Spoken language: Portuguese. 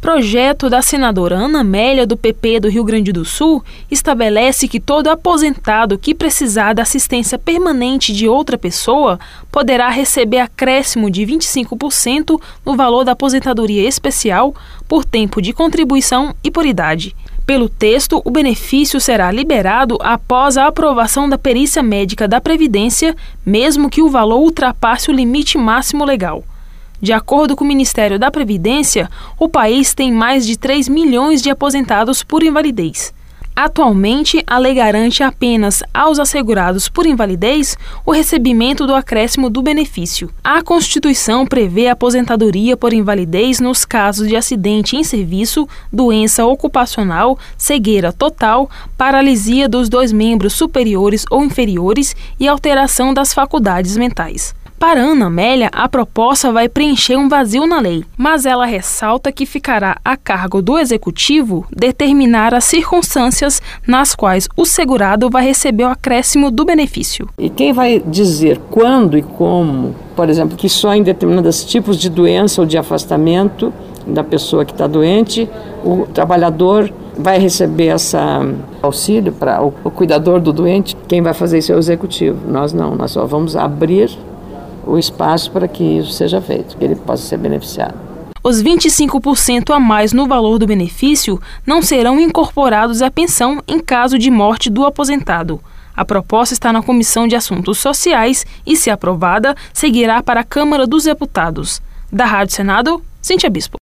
Projeto da senadora Ana Amélia, do PP do Rio Grande do Sul, estabelece que todo aposentado que precisar da assistência permanente de outra pessoa poderá receber acréscimo de 25% no valor da aposentadoria especial por tempo de contribuição e por idade. Pelo texto, o benefício será liberado após a aprovação da perícia médica da Previdência, mesmo que o valor ultrapasse o limite máximo legal. De acordo com o Ministério da Previdência, o país tem mais de 3 milhões de aposentados por invalidez. Atualmente, a lei garante apenas aos assegurados por invalidez o recebimento do acréscimo do benefício. A Constituição prevê a aposentadoria por invalidez nos casos de acidente em serviço, doença ocupacional, cegueira total, paralisia dos 2 membros superiores ou inferiores e alteração das faculdades mentais. Para Ana Amélia, a proposta vai preencher um vazio na lei, mas ela ressalta que ficará a cargo do Executivo determinar as circunstâncias nas quais o segurado vai receber o acréscimo do benefício. E quem vai dizer quando e como, por exemplo, que só em determinados tipos de doença ou de afastamento da pessoa que está doente, o trabalhador vai receber esse auxílio para o cuidador do doente? Quem vai fazer isso é o Executivo, nós não, nós só vamos abrir o espaço para que isso seja feito, que ele possa ser beneficiado. Os 25% a mais no valor do benefício não serão incorporados à pensão em caso de morte do aposentado. A proposta está na Comissão de Assuntos Sociais e, se aprovada, seguirá para a Câmara dos Deputados. Da Rádio Senado, Cíntia Bispo.